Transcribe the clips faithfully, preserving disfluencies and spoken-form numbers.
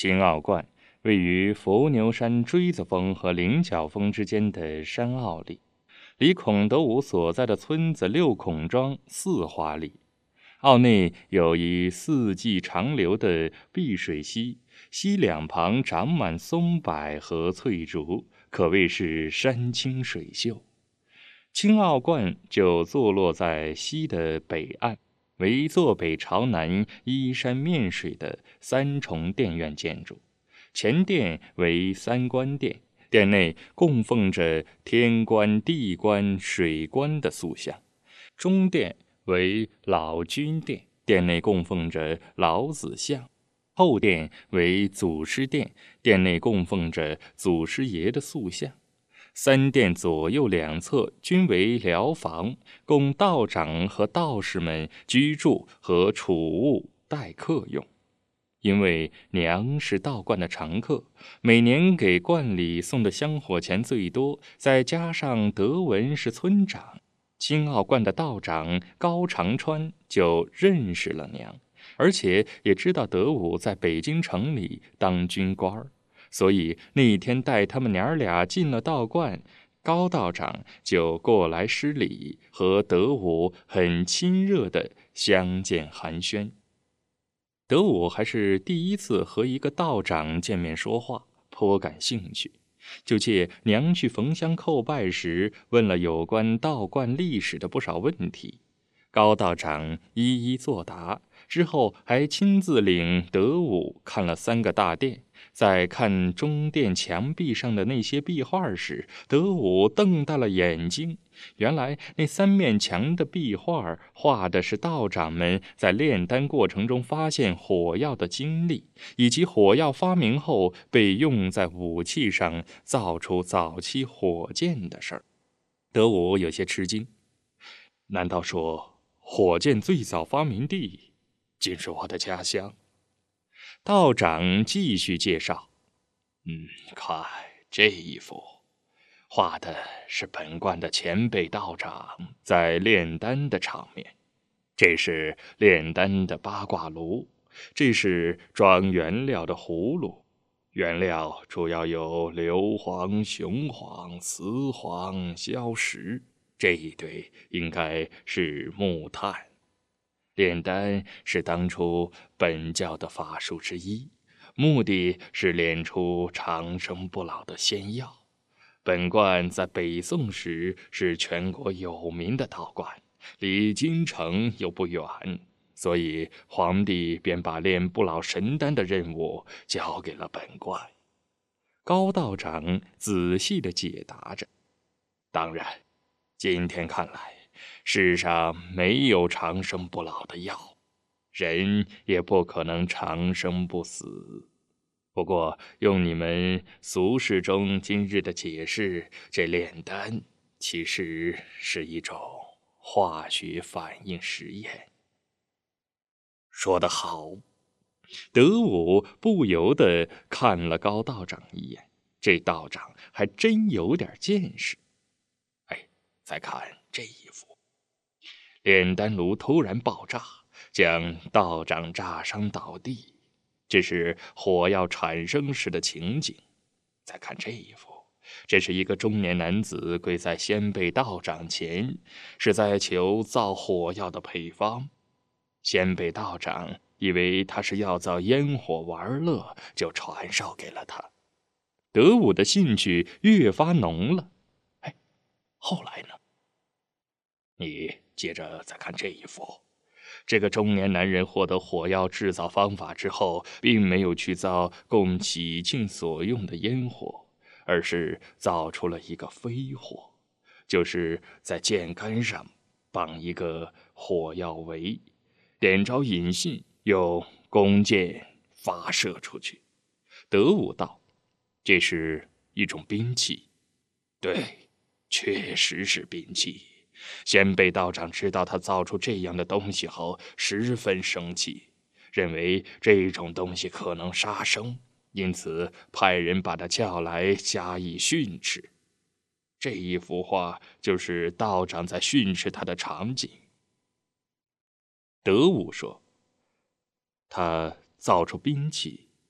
青奥观位于伏牛山锥子峰和菱角峰之间的山坳里，离孔德武所在的村子六孔庄四华里。坳内有一四季长流的碧水溪，溪两旁长满松柏和翠竹，可谓是山清水秀。青奥观就坐落在溪的北岸，为坐北朝南、依山面水的三重殿院建筑。前殿为三官殿，殿内供奉着天官、地官、水官的塑像；中殿为老君殿，殿内供奉着老子像；后殿为祖师殿，殿内供奉着祖师爷的塑像。三殿左右两侧均为寮房，供道长和道士们居住和储物待客用。因为娘是道观的常客，每年给观里送的香火钱最多，再加上德文是村长，青奥观的道长高长川就认识了娘，而且也知道德武在北京城里当军官，所以那天带他们娘俩进了道观，高道长就过来施礼，和德武很亲热地相见寒暄。德武还是第一次和一个道长见面说话，颇感兴趣，就借娘去逢乡叩拜时问了有关道观历史的不少问题。高道长一一作答，之后还亲自领德武看了三个大殿。在看中殿墙壁上的那些壁画时，德武瞪大了眼睛。原来那三面墙的壁画画的是道长们在炼丹过程中发现火药的经历，以及火药发明后被用在武器上，造出早期火箭的事儿。德武有些吃惊，难道说火箭最早发明地竟是我的家乡？道长继续介绍，嗯，看这一幅，画的是本观的前辈道长在炼丹的场面。这是炼丹的八卦炉，这是装原料的葫芦。原料主要有硫磺、雄黄、雌黄、硝石，这一堆应该是木炭。炼丹是当初本教的法术之一，目的是炼出长生不老的仙药。本观在北宋时是全国有名的道观，离京城又不远，所以皇帝便把炼不老神丹的任务交给了本观。高道长仔细地解答着。当然，今天看来，世上没有长生不老的药，人也不可能长生不死。不过用你们俗世中今日的解释，这炼丹其实是一种化学反应实验。说得好！德武不由得看了高道长一眼，这道长还真有点见识。哎，再看这一幅，炼丹炉突然爆炸，将道长炸伤倒地，这是火药产生时的情景。再看这一幅，这是一个中年男子跪在先辈道长前，是在求造火药的配方。先辈道长以为他是要造烟火玩乐，就传授给了他。德武的兴趣越发浓了。哎，后来呢？你接着再看这一幅，这个中年男人获得火药制造方法之后，并没有去造供喜庆所用的烟火，而是造出了一个飞火，就是在箭杆上绑一个火药围，点着引信，用弓箭发射出去。德武道，这是一种兵器。对，确实是兵器。先辈道长知道他造出这样的东西后，十分生气，认为这种东西可能杀生，因此派人把他叫来加以训斥。这一幅画就是道长在训斥他的场景。德武说，他造出兵器，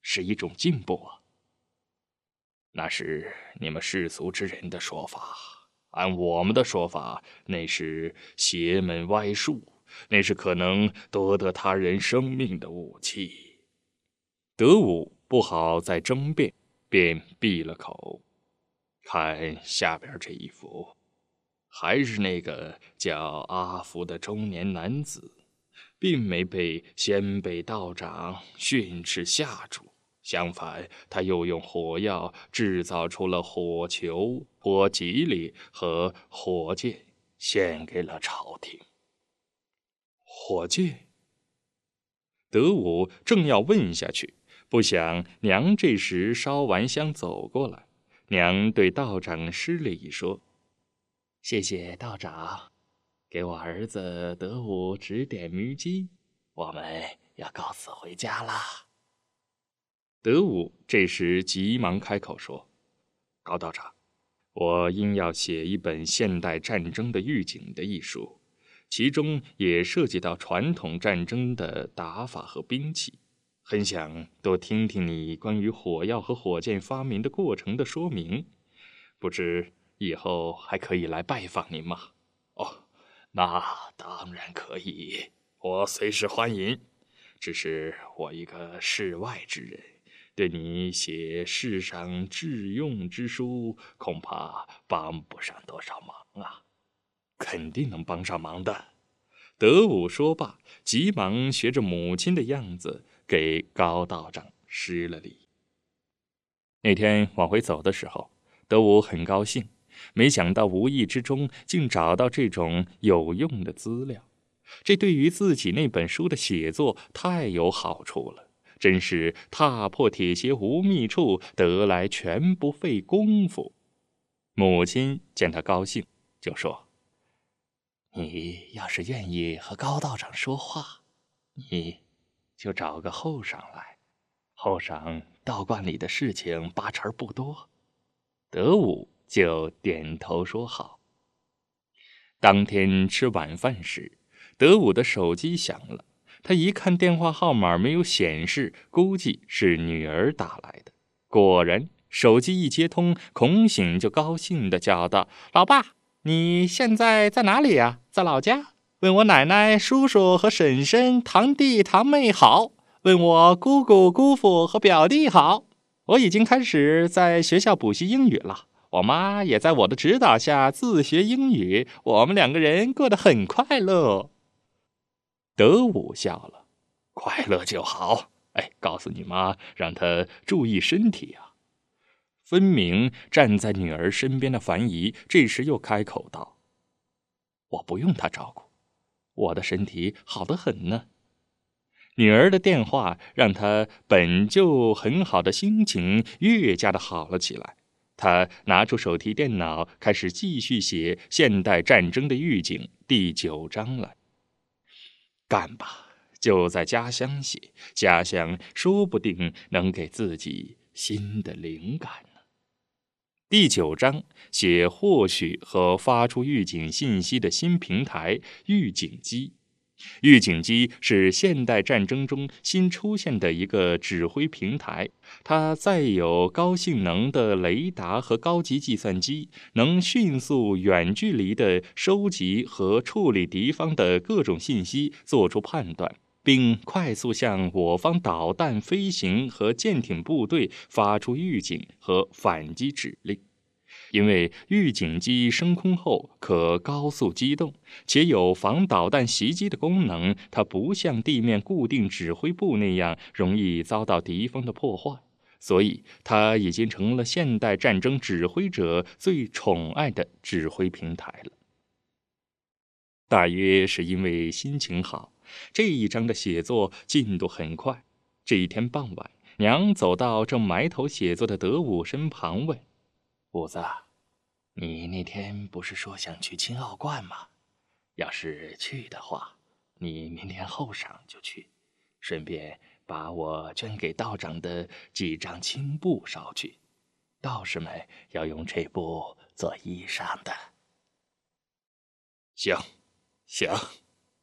是一种进步啊。那是你们世俗之人的说法，按我们的说法，那是邪门歪术，那是可能夺得他人生命的武器。德武不好再争辩，便闭了口。看下边这一幅，还是那个叫阿福的中年男子，并没被先辈道长训斥下注。相反，他又用火药制造出了火球、火吉利和火箭，献给了朝廷。火箭？德武正要问下去，不想娘这时烧完香走过来，娘对道长施礼说：“谢谢道长，给我儿子德武指点迷津，我们要告辞回家啦。”德武这时急忙开口说：“高道长，我因要写一本现代战争的预警的艺术，其中也涉及到传统战争的打法和兵器，很想多听听你关于火药和火箭发明的过程的说明，不知以后还可以来拜访您吗？”“哦，那当然可以，我随时欢迎。只是我一个世外之人，对你写世上致用之书，恐怕帮不上多少忙啊。”“肯定能帮上忙的。”德武说罢，急忙学着母亲的样子给高道长施了礼。那天往回走的时候，德武很高兴，没想到无意之中竟找到这种有用的资料，这对于自己那本书的写作太有好处了，真是踏破铁鞋无觅处，得来全不费工夫。母亲见他高兴，就说：“你要是愿意和高道长说话，你就找个后晌来，后晌道观里的事情八成不多。”德武就点头说好。当天吃晚饭时，德武的手机响了，他一看电话号码没有显示，估计是女儿打来的。果然，手机一接通，孔醒就高兴地叫道：“老爸，你现在在哪里呀？在老家？问我奶奶、叔叔和婶婶、堂弟堂妹好，问我姑姑、姑父和表弟好。我已经开始在学校补习英语了，我妈也在我的指导下自学英语，我们两个人过得很快乐。”德武笑了：“快乐就好。哎，告诉你妈，让她注意身体啊。”分明站在女儿身边的樊姨这时又开口道：“我不用她照顾，我的身体好得很呢。”女儿的电话让他本就很好的心情越加的好了起来。他拿出手提电脑，开始继续写现代战争的预警第九章来。干吧，就在家乡写，家乡说不定能给自己新的灵感呢。第九章写获取和发出预警信息的新平台——预警机。预警机是现代战争中新出现的一个指挥平台，它载有高性能的雷达和高级计算机，能迅速远距离地收集和处理敌方的各种信息，做出判断，并快速向我方导弹、飞行和舰艇部队发出预警和反击指令。因为预警机升空后可高速机动，且有防导弹袭击的功能，它不像地面固定指挥部那样容易遭到敌方的破坏，所以它已经成了现代战争指挥者最宠爱的指挥平台了。大约是因为心情好，这一章的写作进度很快。这一天傍晚，娘走到正埋头写作的德武身旁问：“武子，你那天不是说想去青奥观吗？要是去的话，你明天后晌就去，顺便把我捐给道长的几张青布捎去，道士们要用这布做衣裳的。”“行，行。”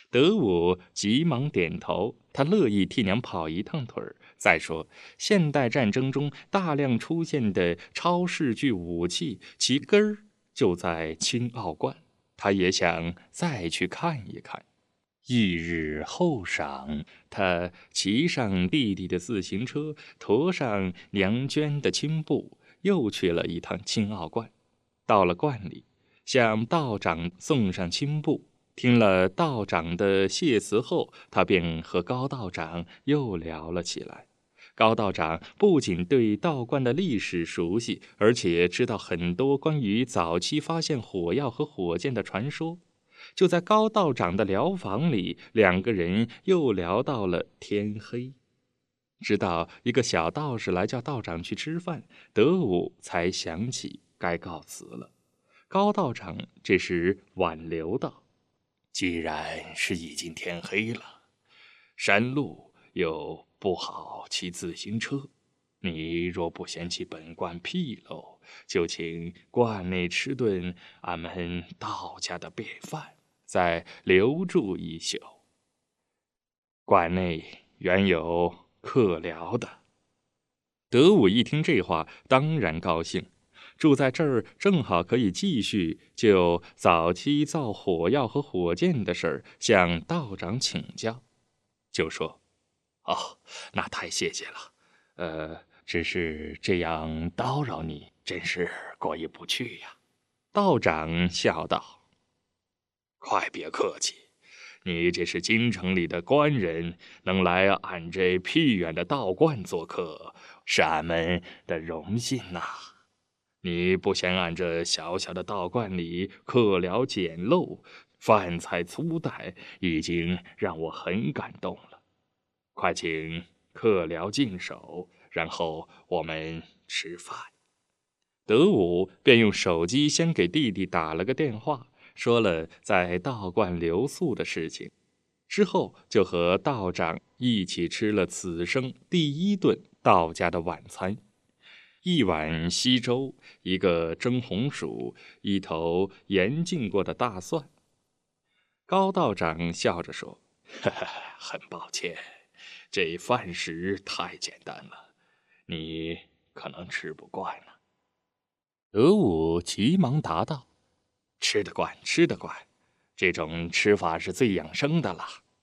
德武急忙点头，他乐意替娘跑一趟腿儿。再说，现代战争中大量出现的超视距武器，其根儿就在青奥观，他也想再去看一看。翌日后晌，他骑上弟弟的自行车，驮上娘捐的青布，又去了一趟青奥观。到了观里，向道长送上青布。听了道长的谢词后，他便和高道长又聊了起来。高道长不仅对道观的历史熟悉，而且知道很多关于早期发现火药和火箭的传说。就在高道长的疗房里，两个人又聊到了天黑。直到一个小道士来叫道长去吃饭，德武才想起该告辞了。高道长这时挽留道：“既然是已经天黑了，山路又不好骑自行车，你若不嫌弃本观僻陋，就请观内吃顿俺们道家的便饭，再留住一宿。馆内原有客寮的。”德武一听这话，当然高兴。住在这儿正好可以继续就早期造火药和火箭的事儿向道长请教，就说：“哦，那太谢谢了。呃，只是这样叨扰你，真是过意不去呀。”道长笑道：“快别客气，你这是京城里的官人，能来俺这僻远的道观做客，是俺们的荣幸呐。你不嫌俺这小小的道观里客寮简陋，饭菜粗淡，已经让我很感动了。快请客寮进手，然后我们吃饭。”德武便用手机先给弟弟打了个电话，说了在道观留宿的事情，之后就和道长一起吃了此生第一顿道家的晚餐。一碗稀粥，一个蒸红薯，一头盐浸过的大蒜。高道长笑着说：“哈哈，很抱歉，这饭食太简单了，你可能吃不惯呢。”德武急忙答道：“吃得惯，吃得惯，这种吃法是最养生的了。”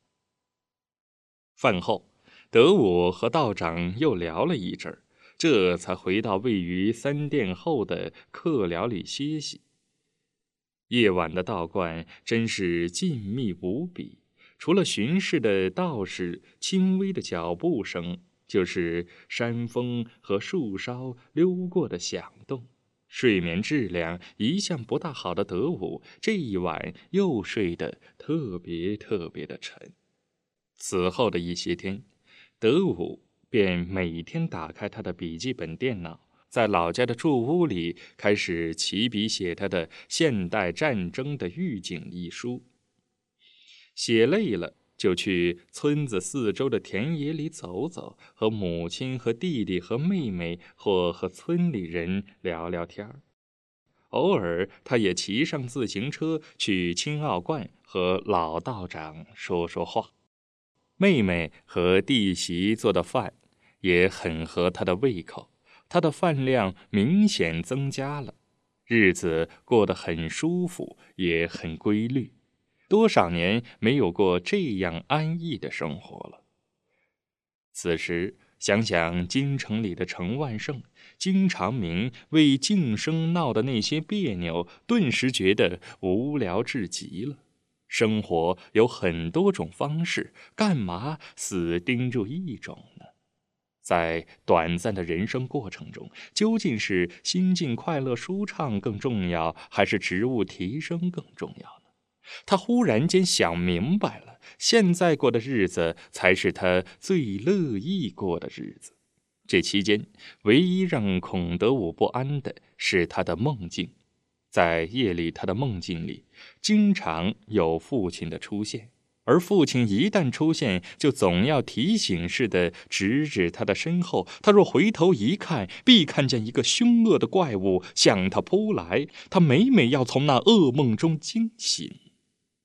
饭后，德武和道长又聊了一阵儿，这才回到位于三殿后的客寮里歇息。夜晚的道观真是静谧无比，除了巡视的道士轻微的脚步声，就是山风和树梢溜过的响动。睡眠质量一向不大好的德武，这一晚又睡得特别特别的沉。此后的一些天，德武便每天打开他的笔记本电脑，在老家的住屋里开始起笔写他的《现代战争的预警》一书。写累了，就去村子四周的田野里走走，和母亲和弟弟和妹妹或和村里人聊聊天儿。偶尔他也骑上自行车去青奥观和老道长说说话。妹妹和弟媳做的饭也很合他的胃口，他的饭量明显增加了，日子过得很舒服，也很规律。多少年没有过这样安逸的生活了。此时想想京城里的程万胜、金长明为晋生闹的那些别扭，顿时觉得无聊至极了。生活有很多种方式，干嘛死盯住一种呢？在短暂的人生过程中，究竟是心境快乐舒畅更重要，还是职务提升更重要呢？他忽然间想明白了，现在过的日子才是他最乐意过的日子。这期间，唯一让孔德武不安的是他的梦境。在夜里，他的梦境里经常有父亲的出现，而父亲一旦出现，就总要提醒似的指指他的身后。他若回头一看，必看见一个凶恶的怪物向他扑来，他每每要从那噩梦中惊醒。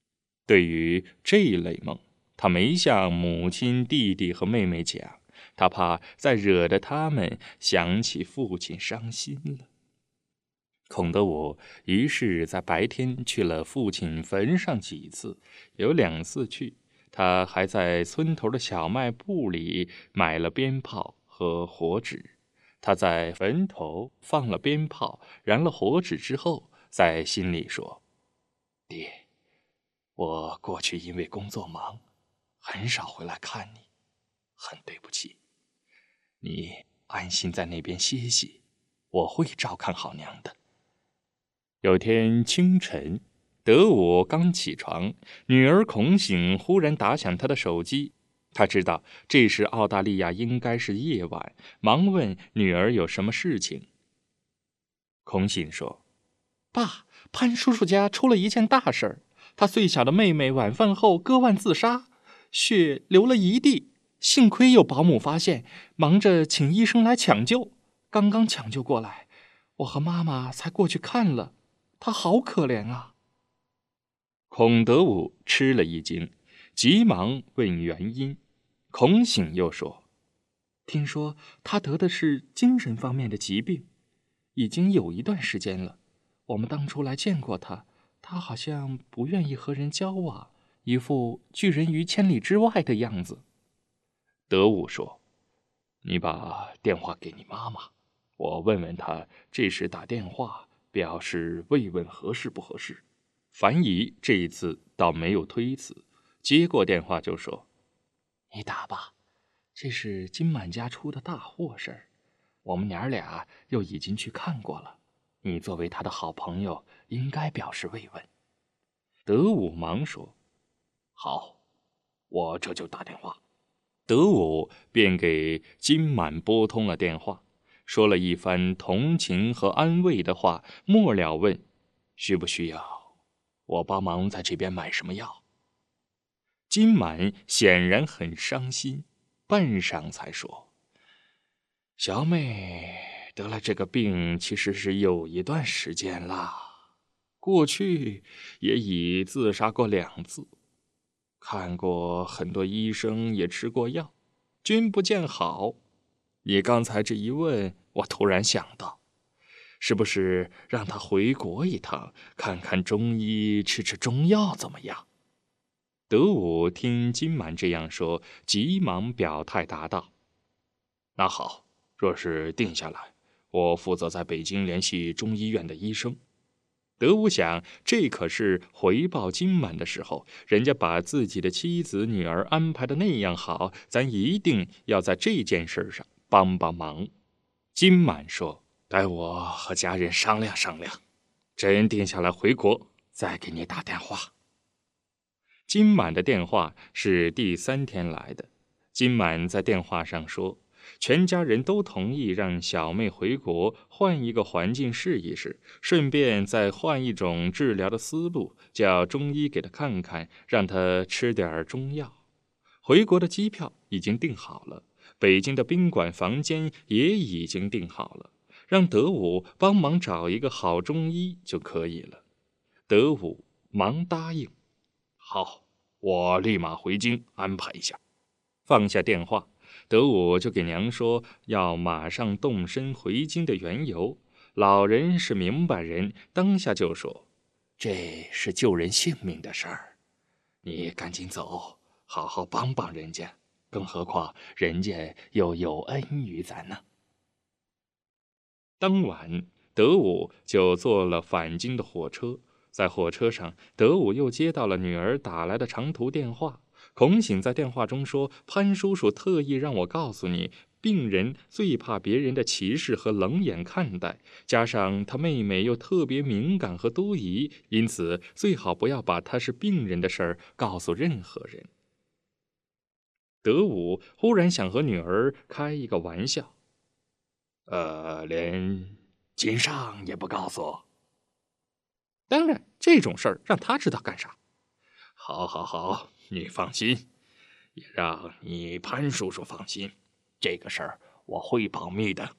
对于这类梦，他没向母亲、弟弟和妹妹讲，他怕再惹得他们想起父亲伤心了。孔德武于是在白天去了父亲坟上几次，有两次去，他还在村头的小卖部里买了鞭炮和火纸。他在坟头放了鞭炮，燃了火纸之后，在心里说：“爹，我过去因为工作忙，很少回来看你，很对不起。你安心在那边歇息，我会照看好娘的。”有天清晨，德武刚起床，女儿孔醒忽然打响他的手机。他知道这时澳大利亚应该是夜晚，忙问女儿有什么事情。孔醒说：“爸，潘叔叔家出了一件大事儿，他最小的妹妹晚饭后割腕自杀，血流了一地，幸亏有保姆发现，忙着请医生来抢救，刚刚抢救过来，我和妈妈才过去看了。他好可怜啊！”孔德武吃了一惊，急忙问原因。孔醒又说：“听说他得的是精神方面的疾病，已经有一段时间了。我们当初来见过他，他好像不愿意和人交往，一副拒人于千里之外的样子。”德武说：“你把电话给你妈妈，我问问她这时打电话表示慰问合适不合适。”樊姨这一次倒没有推辞，接过电话就说：“你打吧，这是金满家出的大祸事儿，我们娘俩又已经去看过了，你作为他的好朋友，应该表示慰问。”德武忙说：“好，我这就打电话。”德武便给金满拨通了电话，说了一番同情和安慰的话，末了问：“需不需要我帮忙在这边买什么药？”金满显然很伤心，半晌才说：“小美得了这个病其实是有一段时间了，过去也已自杀过两次，看过很多医生，也吃过药，均不见好。你刚才这一问，我突然想到，是不是让他回国一趟，看看中医，吃吃中药怎么样？”德武听金满这样说，急忙表态答道：“那好，若是定下来，我负责在北京联系中医院的医生。”德武想，这可是回报金满的时候，人家把自己的妻子女儿安排的那样好，咱一定要在这件事上帮帮忙。金满说：“待我和家人商量商量，真定下来回国，再给你打电话。”金满的电话是第三天来的。金满在电话上说，全家人都同意让小妹回国，换一个环境试一试，顺便再换一种治疗的思路，叫中医给她看看，让她吃点中药。回国的机票已经订好了，北京的宾馆房间也已经订好了，让德武帮忙找一个好中医就可以了。德武忙答应：“好，我立马回京安排一下。”放下电话，德武就给娘说要马上动身回京的缘由。老人是明白人，当下就说：“这是救人性命的事儿，你赶紧走，好好帮帮人家，更何况人家又有恩于咱呢。”当晚，德武就坐了返京的火车。在火车上，德武又接到了女儿打来的长途电话。孔醒在电话中说：“潘叔叔特意让我告诉你，病人最怕别人的歧视和冷眼看待，加上他妹妹又特别敏感和多疑，因此最好不要把他是病人的事儿告诉任何人。”德武忽然想和女儿开一个玩笑：“呃，连金上也不告诉我？”“当然，这种事儿让他知道干啥？”“好，好，好，你放心，也让你潘叔叔放心，这个事儿我会保密的。”